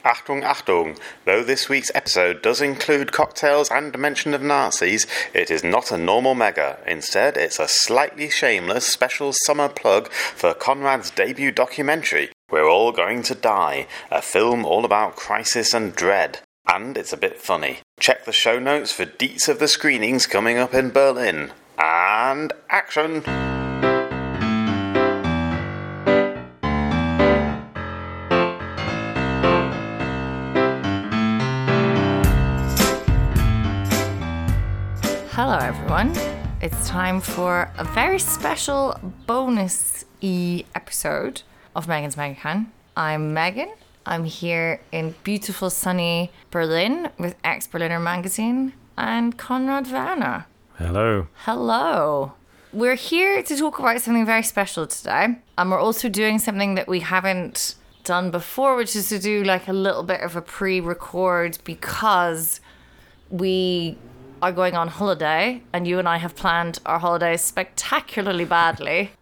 Achtung, Achtung! Though this week's episode does include cocktails and a mention of Nazis, it is not a normal mega. Instead, it's a slightly shameless special summer plug for Conrad's debut documentary, We're All Going to Die, a film all about crisis and dread. And it's a bit funny. Check the show notes for deets of the screenings coming up in Berlin. And action! Hello everyone, it's time for a very special bonus-y episode of Megan's MegaCan. I'm Megan, I'm here in beautiful sunny Berlin with Ex-Berliner magazine and Konrad Werner. Hello. Hello. We're here to talk about something very special today, and we're also doing something that we haven't done before, which is to do like a little bit of a pre-record because we are going on holiday and you and I have planned our holidays spectacularly badly.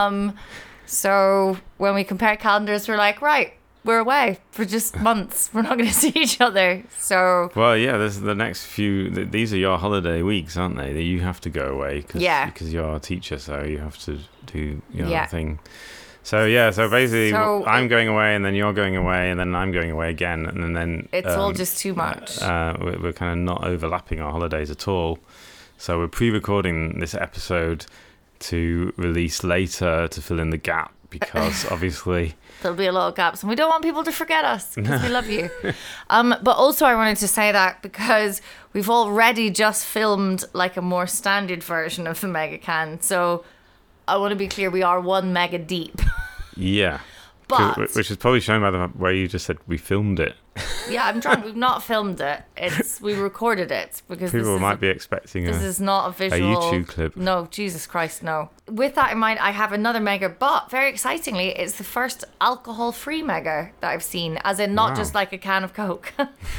So when we compare calendars, we're like, right, we're away for just months. We're not going to see each other. So well, yeah, this is the next few. These are your holiday weeks, aren't they? That you have to go away because you're a teacher, so you have to do your thing. So basically, I'm going away, and then you're going away, and then I'm going away again, and then it's all just too much. We're kind of not overlapping our holidays at all. So we're pre-recording this episode to release later to fill in the gap because obviously there'll be a lot of gaps, and we don't want people to forget us because we love you. But also, I wanted to say that because we've already just filmed like a more standard version of the MegaCan, so I want to be clear, we are 1 mega deep. Yeah. But which is probably shown by the way you just said we filmed it. Yeah, I'm drunk. We've not filmed it. We recorded it because people might be expecting this is not a visual YouTube clip. No, Jesus Christ, no. With that in mind, I have another mega, but very excitingly, it's the first alcohol-free mega that I've seen, as in not just like a can of Coke.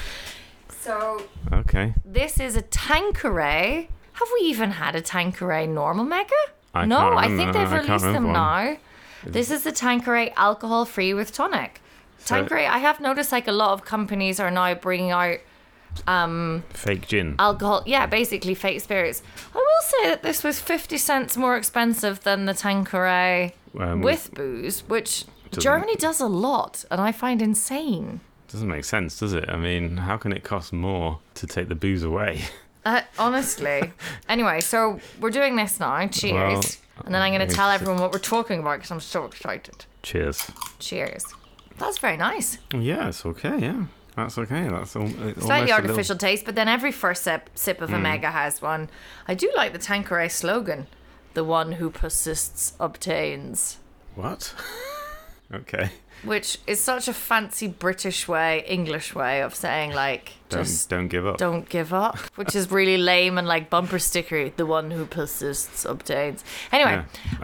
So okay, this is a Tanqueray. Have we even had a Tanqueray normal mega? No, I think they've released them now. This is the Tanqueray alcohol-free with tonic. Tanqueray, I have noticed like a lot of companies are now bringing out fake gin. Alcohol, yeah, basically fake spirits. I will say that this was 50 cents more expensive than the Tanqueray with booze, which Germany does a lot, and I find insane. Doesn't make sense, does it? I mean, how can it cost more to take the booze away? Honestly. Anyway, so we're doing this now. Cheers. Well, and then I'm going to tell everyone what we're talking about because I'm so excited. Cheers. Cheers. That's very nice. Yeah, it's okay, yeah. That's okay. That's slightly artificial taste, but then every first sip of a mega has one. I do like the Tanqueray slogan. The one who persists obtains. What? Okay. Which is such a fancy British way, English way of saying like, don't give up. Don't give up, which is really lame and like bumper sticker. The one who persists obtains. Anyway,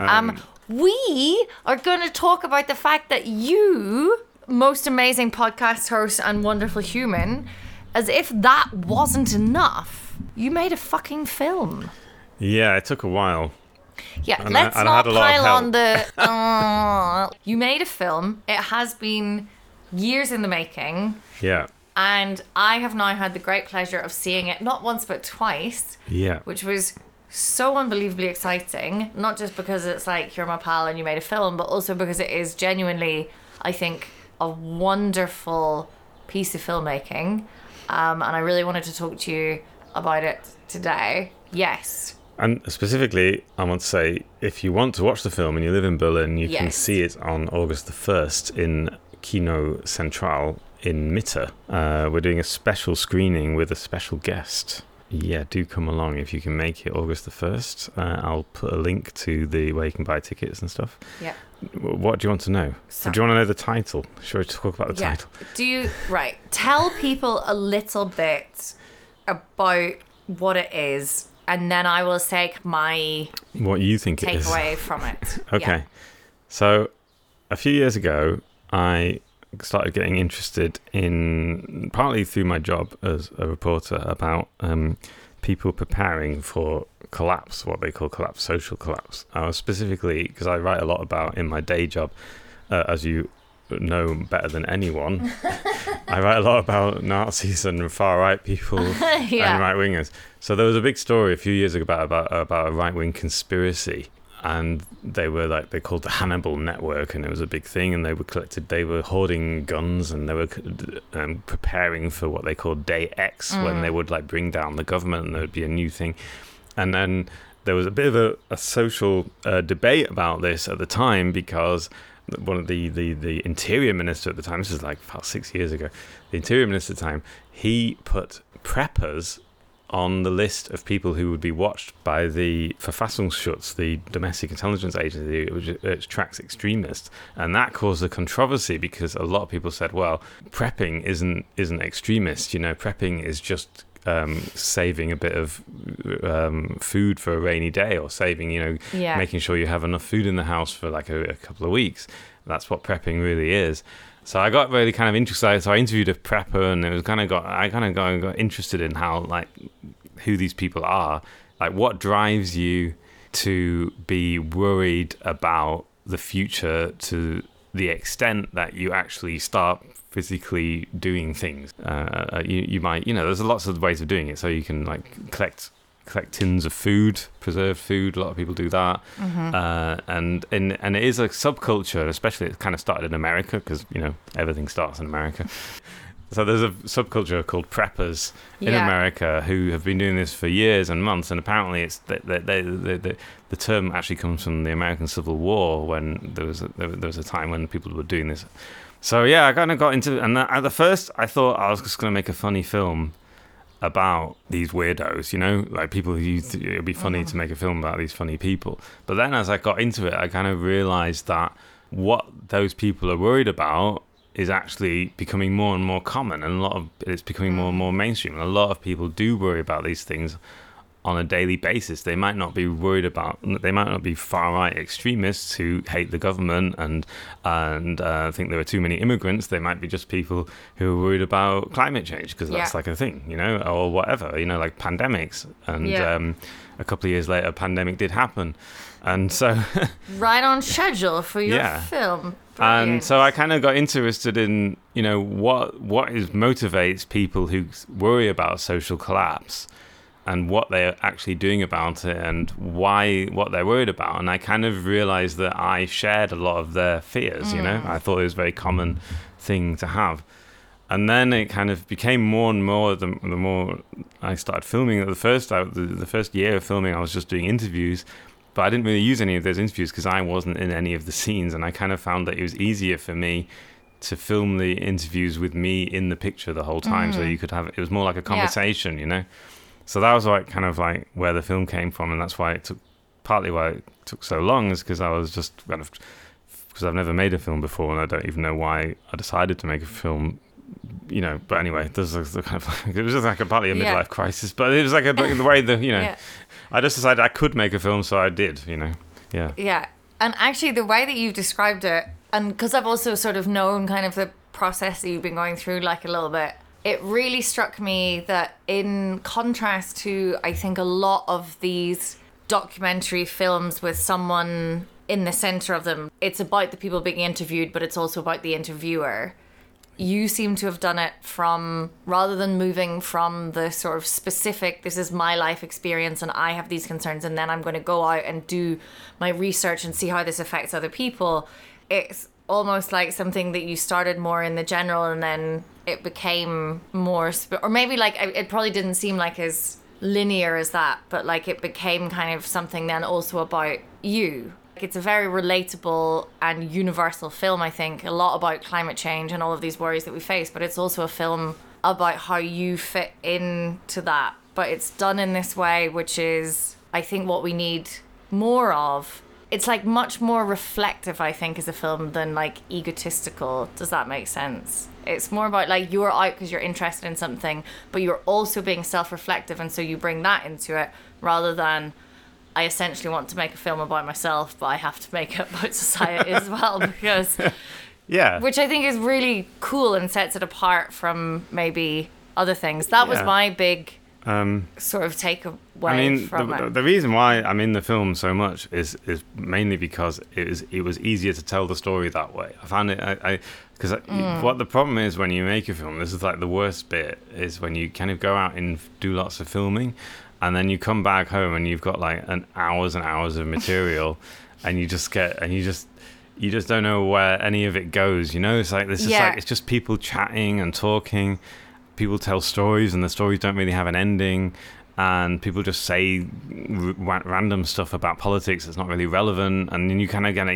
we are going to talk about the fact that you, most amazing podcast host and wonderful human, as if that wasn't enough, you made a fucking film. Yeah, it took a while. Yeah, let's not pile on the... You made a film. It has been years in the making. Yeah. And I have now had the great pleasure of seeing it not once but twice. Yeah. Which was so unbelievably exciting. Not just because it's like, you're my pal and you made a film, but also because it is genuinely, I think, a wonderful piece of filmmaking. And I really wanted to talk to you about it today. Yes. And specifically, I want to say, if you want to watch the film and you live in Berlin, you can see it on August the 1st in Kino Central in Mitte. We're doing a special screening with a special guest. Yeah, do come along if you can make it August the 1st. I'll put a link to where you can buy tickets and stuff. Yeah. What do you want to know? Do you want to know the title? Should we talk about the title? Right. Tell people a little bit about what it is, and then I will take my what you think it is takeaway from it. Okay. Yeah. So a few years ago, I started getting interested in, partly through my job as a reporter, about people preparing for collapse, what they call collapse, social collapse. Specifically, because I write a lot about in my day job, as you know better than anyone. I write a lot about Nazis and far-right people and right-wingers. So there was a big story a few years ago about a right-wing conspiracy, and they called the Hannibal Network, and it was a big thing, and they were hoarding guns, and they were preparing for what they called Day X, when they would like bring down the government, and there would be a new thing. And then there was a bit of a social debate about this at the time, because one of the interior minister at the time, this is like about 6 years ago, the interior minister at the time, he put preppers on the list of people who would be watched by the Verfassungsschutz, the domestic intelligence agency, which tracks extremists. And that caused a controversy, because a lot of people said, well, prepping isn't extremist. Prepping is just saving a bit of food for a rainy day, or saving, making sure you have enough food in the house for like a couple of weeks. That's what prepping really is. So I got really kind of interested. So I interviewed a prepper, and I got interested in how, like, who these people are, like what drives you to be worried about the future to the extent that you actually start physically doing things. You might, there's lots of ways of doing it. So you can like collect tins of food, preserved food. A lot of people do that. And it is a subculture, especially it kind of started in America, because everything starts in America. So there's a subculture called preppers in America who have been doing this for years and months, and apparently it's the term actually comes from the American Civil War, when there was a time when people were doing this. So yeah, I kind of got into it, and at the first I thought I was just going to make a funny film about these weirdos, like people who it would be funny to make a film about these funny people. But then as I got into it, I kind of realized that what those people are worried about is actually becoming more and more common, and it's becoming more and more mainstream. And a lot of people do worry about these things on a daily basis. They might not be far-right extremists who hate the government and think there are too many immigrants. They might be just people who are worried about climate change, because that's like a thing, or whatever, like pandemics. And a couple of years later, a pandemic did happen. And so... right on schedule for your film. Brilliant. And so I kind of got interested in, what motivates people who worry about social collapse, and what they're actually doing about it, and what they're worried about. And I kind of realized that I shared a lot of their fears, I thought it was a very common thing to have. And then it kind of became more and more, the more I started filming. The first year of filming, I was just doing interviews, but I didn't really use any of those interviews because I wasn't in any of the scenes. And I kind of found that it was easier for me to film the interviews with me in the picture the whole time. So you could it was more like a conversation, So that was like kind of like where the film came from, and that's why partly why it took so long, is because I was just because I've never made a film before, and I don't even know why I decided to make a film, But anyway, there's the kind of it was just like partly a midlife crisis, but it was like the way I just decided I could make a film, so I did, Yeah, and actually the way that you've described it, and because I've also sort of known kind of the process that you've been going through, like a little bit. It really struck me that in contrast to, I think, a lot of these documentary films with someone in the center of them, it's about the people being interviewed, but it's also about the interviewer. You seem to have done it rather than moving from the sort of specific, this is my life experience and I have these concerns, and then I'm going to go out and do my research and see how this affects other people. It's almost like something that you started more in the general, and then it became more or maybe like it probably didn't seem like as linear as that, but like it became kind of something then also about you. It's a very relatable and universal film, I think, a lot about climate change and all of these worries that we face, but it's also a film about how you fit into that. But it's done in this way, which is, I think, what we need more of. It's like much more reflective, I think, as a film than like egotistical. Does that make sense? It's more about like you're out because you're interested in something, but you're also being self-reflective, and so you bring that into it rather than I essentially want to make a film about myself, but I have to make it about society as well, because which I think is really cool and sets it apart from maybe other things. That was my big sort of takeaway from it. The reason why I'm in the film so much is mainly because it was easier to tell the story that way. I found it. Because what the problem is when you make a film, this is like the worst bit, is when you kind of go out and do lots of filming, and then you come back home and you've got like hours and hours of material, and you just don't know where any of it goes. You know, it's like this is like it's just people chatting and talking. People tell stories, and the stories don't really have an ending. And people just say random stuff about politics that's not really relevant, and then you kind of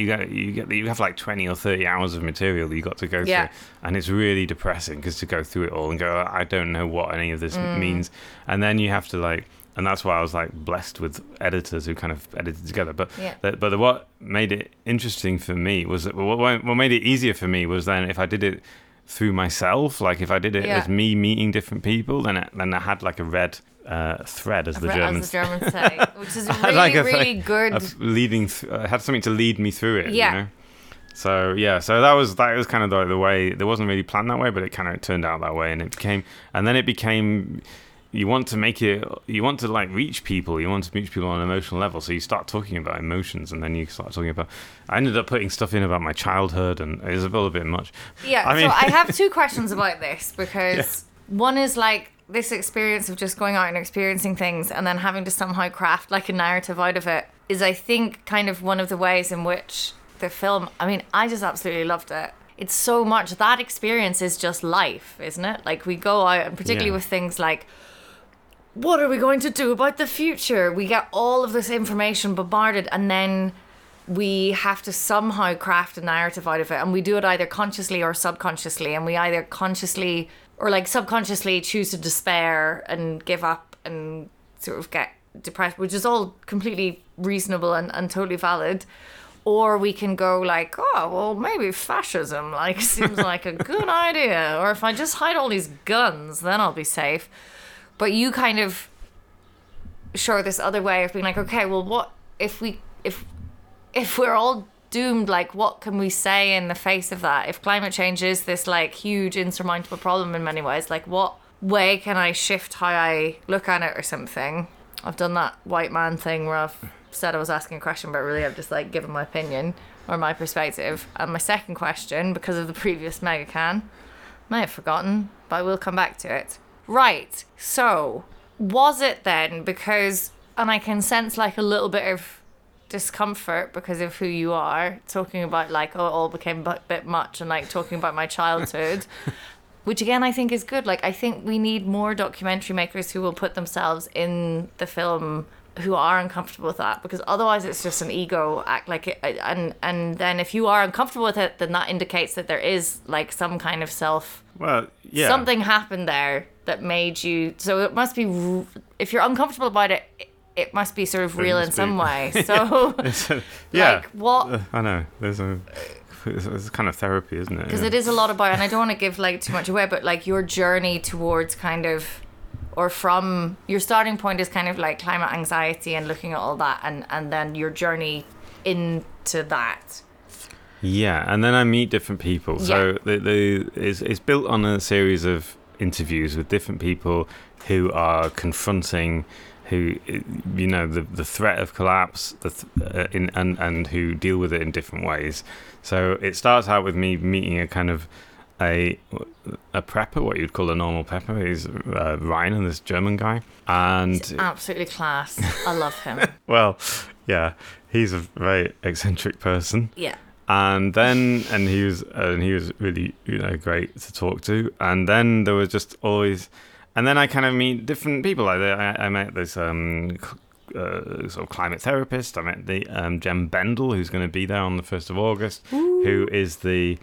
you have like 20 or 30 hours of material that you got to go through, and it's really depressing because to go through it all and go, I don't know what any of this means, and then you have to like, and that's why I was like blessed with editors who kind of edited together. But what made it interesting for me was that what made it easier for me was then if I did it through myself, like if I did it as me meeting different people, then I had like a red thread, as the Germans say, which is really good. I had something to lead me through it. You know? So that was kind of the way. It wasn't really planned that way, but it kind of turned out that way, and then it became. You want to like reach people. You want to reach people on an emotional level. So you start talking about emotions, and then you start talking about. I ended up putting stuff in about my childhood, and it was a little bit much. Yeah. So I have two questions about this because one is like this experience of just going out and experiencing things, and then having to somehow craft like a narrative out of it is, I think, kind of one of the ways in which the film. I mean, I just absolutely loved it. It's so much that experience is just life, isn't it? Like we go out, and particularly with things like. What are we going to do about the future? We get all of this information bombarded, and then we have to somehow craft a narrative out of it. And we do it either consciously or subconsciously. And we either consciously or like subconsciously choose to despair and give up and sort of get depressed, which is all completely reasonable and totally valid. Or we can go like, oh, well, maybe fascism like seems like a good idea. Or if I just hide all these guns, then I'll be safe. But you kind of show this other way of being like, okay, well, what if we're all doomed? Like, what can we say in the face of that? If climate change is this like huge insurmountable problem in many ways, like what way can I shift how I look at it or something? I've done that white man thing where I've said I was asking a question, but really I've just like given my opinion or my perspective. And my second question, because of the previous Megacan, may have forgotten, but I will come back to it. Right, so was it then because, and I can sense like a little bit of discomfort because of who you are, talking about like, oh, it all became a bit much, and like talking about my childhood, which again I think is good. Like I think we need more documentary makers who will put themselves in the film who are uncomfortable with that, because otherwise it's just an ego act. Like it, and then if you are uncomfortable with it, then that indicates that there is like some kind of something happened there that made you. So it must be, if you're uncomfortable about it, it must be sort of real in some way. So like what? I know it's kind of therapy, isn't it? Because it is a lot about, and I don't want to give like too much away, but like your journey towards kind of. Or from your starting point is kind of like climate anxiety and looking at all that, and then your journey into that. Yeah, and then I meet different people. So it's built on a series of interviews with different people who are confronting, who the threat of collapse, and who deal with it in different ways. So it starts out with me meeting a kind of a prepper, what you'd call a normal prepper. He's Rainer, this German guy, and he's absolutely class. I love him. Well, yeah, he's a very eccentric person. Yeah, and he was really great to talk to. And then there was just always, and then I kind of meet different people. Like I met this sort of climate therapist. I met the Jem Bendel, who's going to be there on the 1st of August, who is the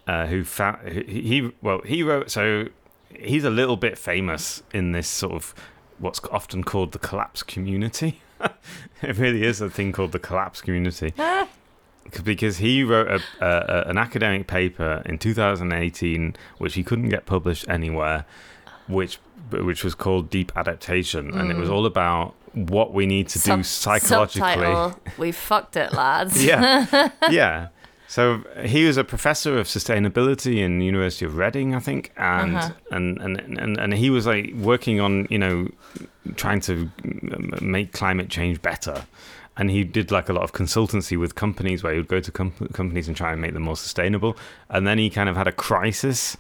he wrote, so he's a little bit famous in this sort of what's often called the collapse community. It really is a thing called the collapse community. Because he wrote an academic paper in 2018 which he couldn't get published anywhere, which was called Deep Adaptation, and it was all about what we need to do psychologically. Subtitle, we fucked it, lads. Yeah. So he was a professor of sustainability in the University of Reading, I think, and he was like working on trying to make climate change better, and he did like a lot of consultancy with companies where he would go to companies and try and make them more sustainable. And then he kind of had a crisis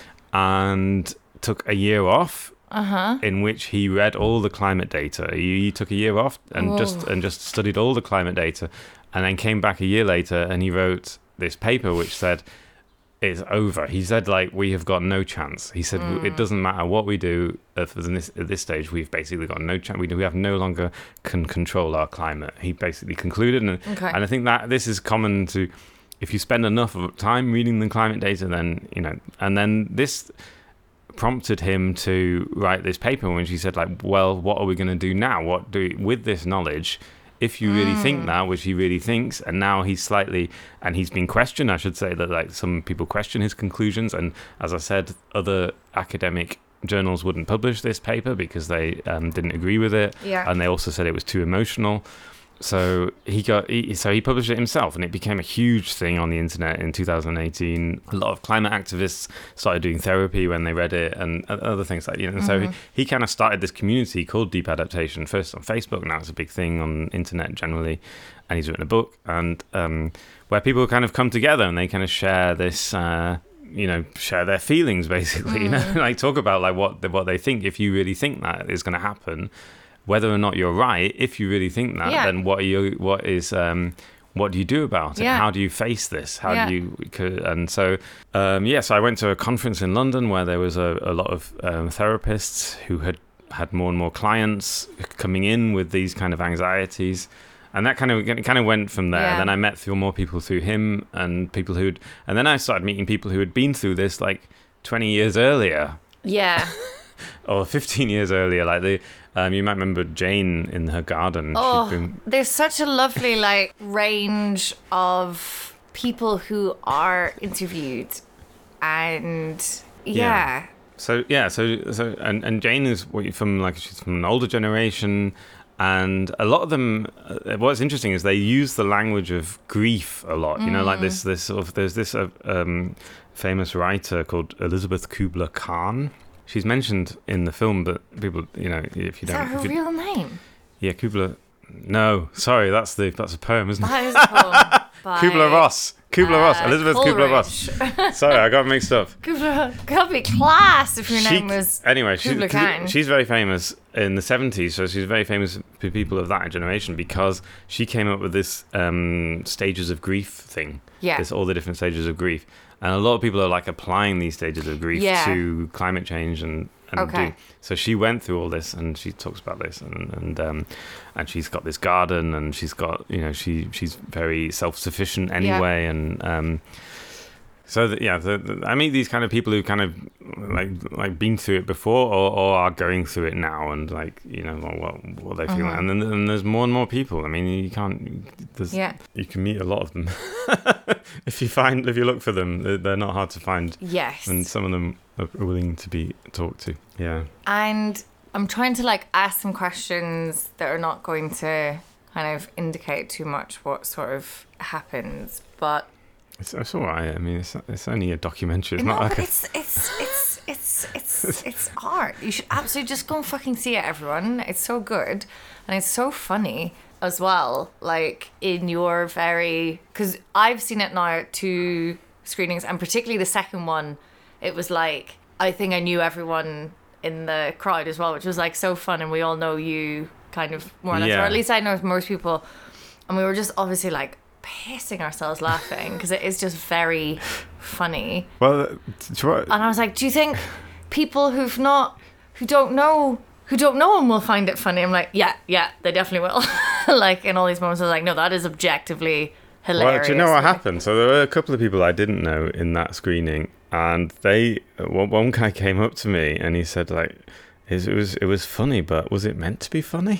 and took a year off, in which he read all the climate data. He took a year off and just studied all the climate data, and then came back a year later and he wrote this paper which said, it's over. He said, like, we have got no chance. He said, it doesn't matter what we do at this stage. We've basically got no chance. We have no longer can control our climate. He basically concluded. And I think that this is common to, if you spend enough of time reading the climate data, then, and then this prompted him to write this paper, which he said, like, well, what are we going to do now? What do with this knowledge? If you really think that, which he really thinks, and now he's been questioned, I should say, that like some people question his conclusions, and as I said, other academic journals wouldn't publish this paper because they didn't agree with it, and they also said it was too emotional. So he published it himself, and it became a huge thing on the internet in 2018. A lot of climate activists started doing therapy when they read it, and other things like So he kind of started this community called Deep Adaptation, first on Facebook. Now it's a big thing on internet generally, and he's written a book, and where people kind of come together and they kind of share this. Share their feelings basically. Like talk about like what they think. If you really think that is going to happen. Whether or not you're right, if you really think that, then what do you do about it? How do you face this? How do you? And so, so I went to a conference in London where there was a lot of therapists who had more and more clients coming in with these kind of anxieties, and that kind of went from there. Then I met more people through him, and and then I started meeting people who had been through this like 20 years earlier. Yeah. Or 15 years earlier, like you might remember Jane in her garden. There's such a lovely like range of people who are interviewed, and So and Jane is she's from an older generation, and a lot of them. What's interesting is they use the language of grief a lot. Like this sort of there's this famous writer called Elizabeth Kubler-Khan. She's mentioned in the film, but people, if you don't... Is that her real name? Yeah, Kubler... No, sorry, that's a poem, isn't it? That is a poem. Kubler-Ross. Elizabeth Kubler-Ross. Sorry, I got mixed up. Could be class if your name was Kubler-Khan. She's very famous in the 70s, so she's very famous for people of that generation because she came up with this stages of grief thing. Yeah. All the different stages of grief. And a lot of people are like applying these stages of grief to climate change and so she went through all this, and she talks about this, and she's got this garden, and she's got she's very self-sufficient anyway, and I meet these kind of people who kind of like been through it before or are going through it now, and what they feel, and then there's more and more people. I mean, you can meet a lot of them if you look for them. They're not hard to find. Yes, and some of them are willing to be talked to. Yeah, and I'm trying to ask some questions that are not going to kind of indicate too much what sort of happens, but. It's all right. I mean, it's only a documentary. It's not like it's art. You should absolutely just go and fucking see it, everyone. It's so good, and it's so funny as well. Like because I've seen it now at 2 screenings, and particularly the second one, it was like I think I knew everyone in the crowd as well, which was like so fun, and we all know you kind of more or less, or at least I know most people, and we were just obviously like pissing ourselves laughing because it is just very funny. Well, and I was like, do you think people who don't know him will find it funny? I'm like, yeah, they definitely will. Like in all these moments, I was like, no, that is objectively hilarious. Well, do you know what happened? So there were a couple of people I didn't know in that screening, and one guy came up to me and he said like, it was funny, but was it meant to be funny?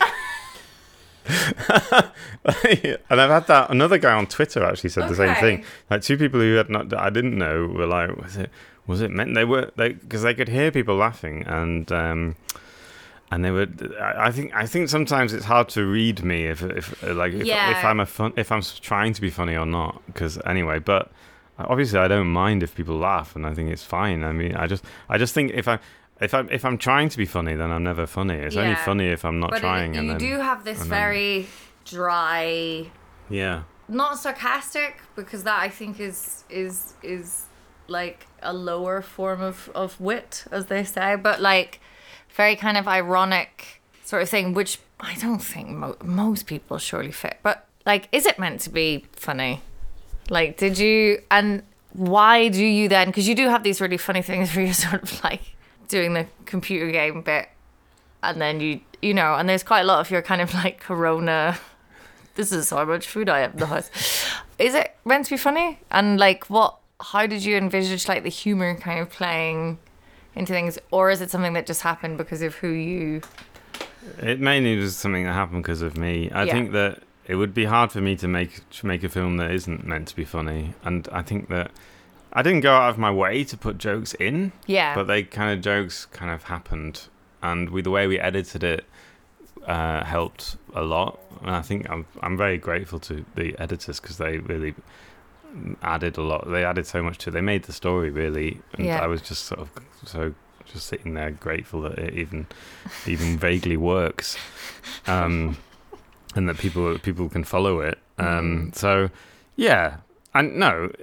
And I've had that. Another guy on Twitter actually said the same thing. Like 2 people who I didn't know were like, was it meant? Because they could hear people laughing, and they were. I think sometimes it's hard to read me if I'm trying to be funny or not. Because anyway, but obviously I don't mind if people laugh, and I think it's fine. I mean, I just think if I'm trying to be funny, then I'm never funny. It's only funny if I'm not trying. You do have this very dry, Yeah. not sarcastic, because that I think is like a lower form of wit, as they say, but like very kind of ironic sort of thing, which I don't think most people surely fit. But like, is it meant to be funny? Like, did you, and why do you then, because you do have these really funny things where you're sort of like doing the computer game bit, and then you know, and there's quite a lot of your kind of like Corona, this is how much food I have in the house. Is it meant to be funny? And like, how did you envisage like the humor kind of playing into things, or is it something that just happened because of who you? It mainly was something that happened because of me. I think that it would be hard for me to make a film that isn't meant to be funny, and I think that I didn't go out of my way to put jokes in. Yeah. But jokes kind of happened, and the way we edited it helped a lot. And I think I'm very grateful to the editors, because they really added a lot. They added so much to it. They made the story really, and I was just sort of just sitting there grateful that it even vaguely works, and that people can follow it. So yeah, and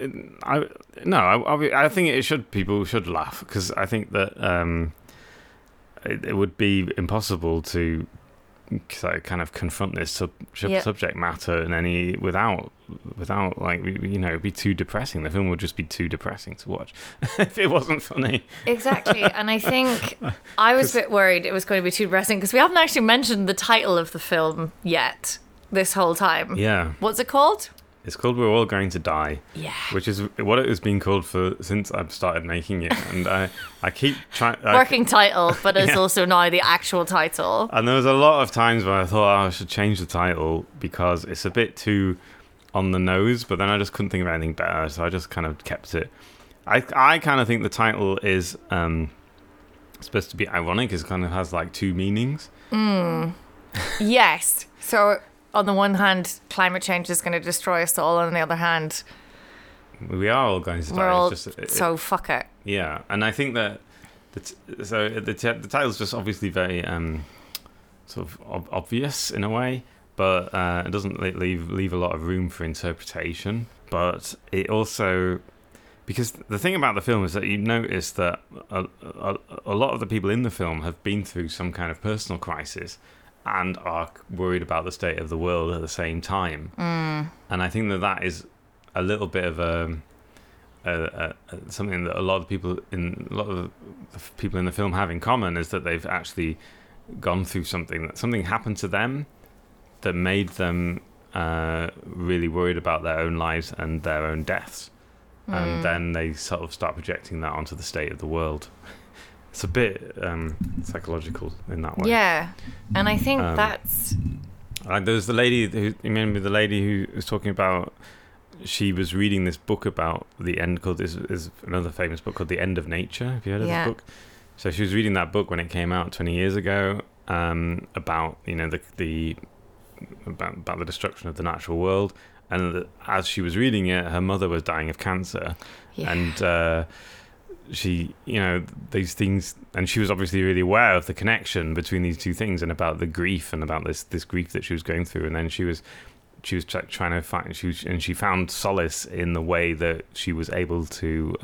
I think people should laugh, because I think that it would be impossible to kind of confront this subject matter without like, you know, it'd be too depressing. The film would just be too depressing to watch if it wasn't funny. Exactly. And I think I was a bit worried it was going to be too depressing, because we haven't actually mentioned the title of the film yet this whole time. Yeah. What's it called? It's called We're All Going to Die. Yeah. Which is what it has been called since I've started making it. And I keep trying... Working title, but it's also now the actual title. And there was a lot of times where I thought I should change the title because it's a bit too on the nose, but then I just couldn't think of anything better, so I just kind of kept it. I kind of think the title is supposed to be ironic. It kind of has like two meanings. Yes. So... on the one hand, climate change is going to destroy us all, and on the other hand, we are all going to die. We're all, so fuck it. Yeah, and I think that the title's just obviously very sort of obvious in a way, but it doesn't leave a lot of room for interpretation. But it also, because the thing about the film is that you notice that a lot of the people in the film have been through some kind of personal crisis, and are worried about the state of the world at the same time. And I think that is a little bit of something that a lot of the people in the film have in common, is that they've actually gone through something happened to them that made them really worried about their own lives and their own deaths. And then they sort of start projecting that onto the state of the world. It's a bit psychological in that way. Yeah, and I think that's... There's the lady who... You remember the lady who was talking about... She was reading this book about the end called... This is another famous book called The End of Nature. Have you heard of this book? So she was reading that book when it came out 20 years ago, about, you know, about the destruction of the natural world. And as she was reading it, her mother was dying of cancer. Yeah. And... she, you know, these things, and she was obviously really aware of the connection between these two things, and about the grief, and about this grief that she was going through. And then she was trying to find, she found solace in the way that she was able to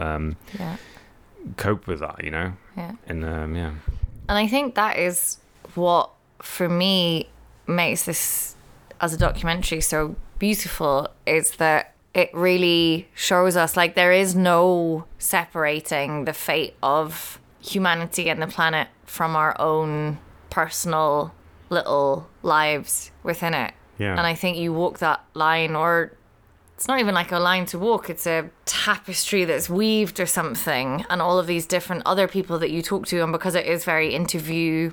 cope with that, you know. Yeah. And And I think that is what, for me, makes this as a documentary so beautiful, is that it really shows us, like, there is no separating the fate of humanity and the planet from our own personal little lives within it. Yeah. And I think you walk that line, or it's not even like a line to walk, it's a tapestry that's weaved or something, and all of these different other people that you talk to. And because it is very interview,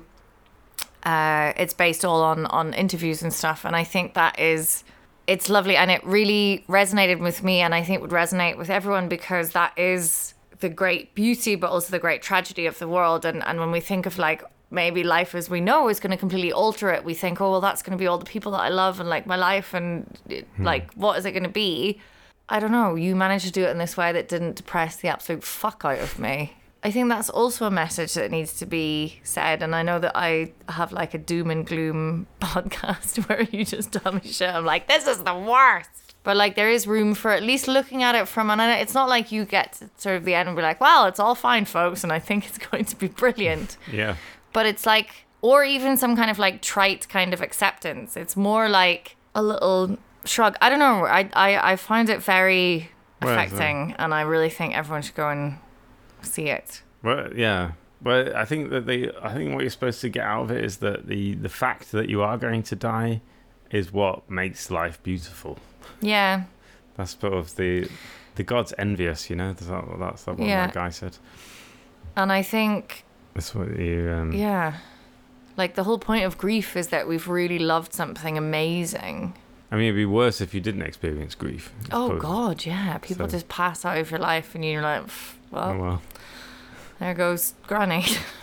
it's based all on interviews and stuff. And I think it's lovely, and it really resonated with me, and I think would resonate with everyone, because that is the great beauty, but also the great tragedy of the world. And when we think of, like, maybe life as we know is going to completely alter it, we think, oh, well, that's going to be all the people that I love, and like my life, and like, what is it going to be? I don't know. You managed to do it in this way that didn't depress the absolute fuck out of me. I think that's also a message that needs to be said. And I know that I have like a doom and gloom podcast where you just tell me shit. I'm like, this is the worst. But like there is room for at least looking at it from, and it's not like you get to sort of the end and be like, well, it's all fine, folks, and I think it's going to be brilliant. Yeah. But it's like, or even some kind of like trite kind of acceptance. It's more like a little shrug. I don't know. I find it very affecting, and I really think everyone should go and see it. Well, yeah. But I think that I think what you're supposed to get out of it is that the fact that you are going to die is what makes life beautiful. Yeah. That's sort of the gods envious, you know. That's what that guy said. And I think that's what you. Yeah. Like the whole point of grief is that we've really loved something amazing. I mean, it'd be worse if you didn't experience grief. Oh God, yeah. People just pass out of your life, and you're like, well. There goes Granny.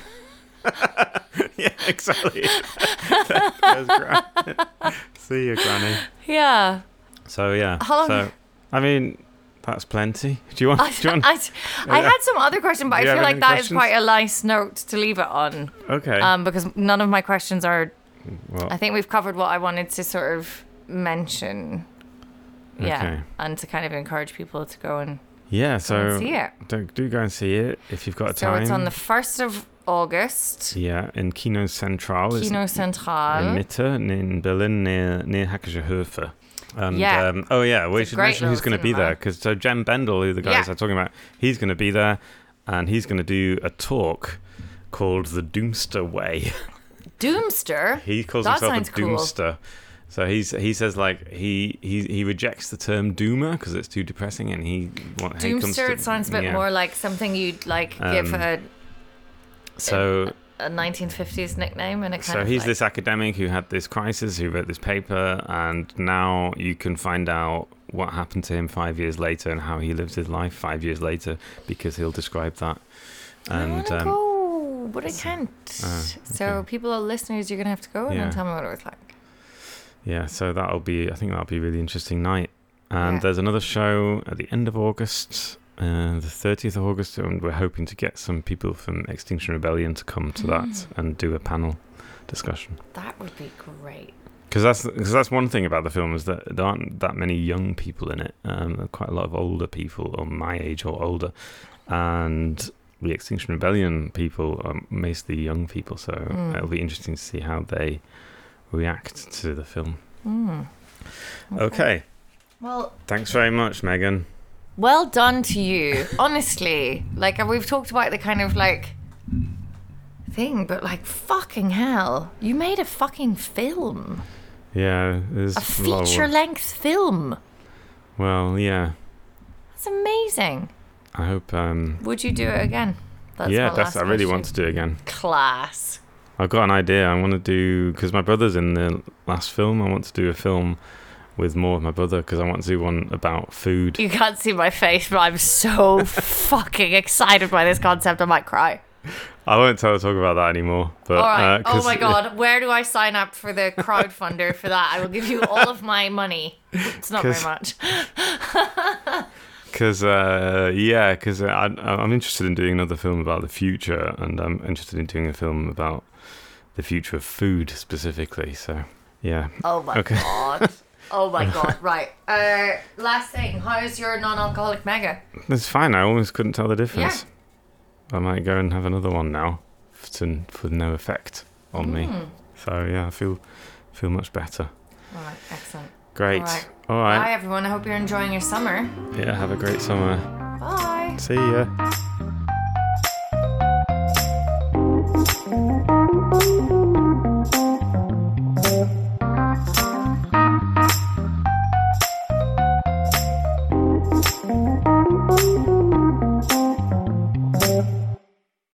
Yeah, exactly. There's Granny. See you, Granny. Yeah. So yeah. How long? I mean, that's plenty. Do you want? I had some other question, but I feel like that is quite a nice note to leave it on. Okay. Because none of my questions are. Well, I think we've covered what I wanted to sort of mention. Yeah, okay. And to kind of encourage people to go and. Yeah, so see it. Do go and see it if you've got time. So it's on the 1st of August. Yeah, in Kino Central. Kino Central. In Mitte, in Berlin, near Hackische Höfe. And, yeah. We should mention who's going to be there. Because Jem Bendel, who the guys are talking about, he's going to be there. And he's going to do a talk called The Doomster Way. Doomster? He calls himself a Doomster. So he says like he rejects the term doomer because it's too depressing, and Doomster. It sounds a bit more like something you'd like give a 1950s nickname, and so he's this academic who had this crisis, who wrote this paper, and now you can find out what happened to him 5 years later and how he lived his life 5 years later, because he'll describe that. And I want to go, but I can't. So people, listeners, you're gonna have to go and then tell me what it was like. Yeah, so I think that'll be a really interesting night. And there's another show at the end of August, the 30th of August, and we're hoping to get some people from Extinction Rebellion to come to that and do a panel discussion. That would be great. Because that's one thing about the film, is that there aren't that many young people in it. There are quite a lot of older people, or my age or older. And the Extinction Rebellion people are mostly young people, so it'll be interesting to see how they react to the film. Okay. Well, thanks very much, Megan. Well done to you. Honestly, like we've talked about the kind of like thing, but like fucking hell, you made a fucking film. Yeah, there's a feature-length film. Well, yeah. That's amazing. I hope. Would you do it again? I really want to do it again. Class. I've got an idea. I want to do, because my brother's in the last film, I want to do a film with more of my brother, because I want to do one about food. You can't see my face, but I'm so fucking excited by this concept. I might cry. I won't talk about that anymore. But, all right. Oh my God. Where do I sign up for the crowdfunder for that? I will give you all of my money. It's not very much. Because I'm interested in doing another film about the future, and I'm interested in doing a film about the future of food specifically. So, yeah. Oh my God. Oh my God. Right. Last thing. How's your non-alcoholic mega? It's fine. I almost couldn't tell the difference. Yeah. I might go and have another one now for no effect on me. So, yeah, I feel much better. All right. Excellent. Great. All right. Bye, everyone. I hope you're enjoying your summer. Yeah, have a great summer. Bye. See ya.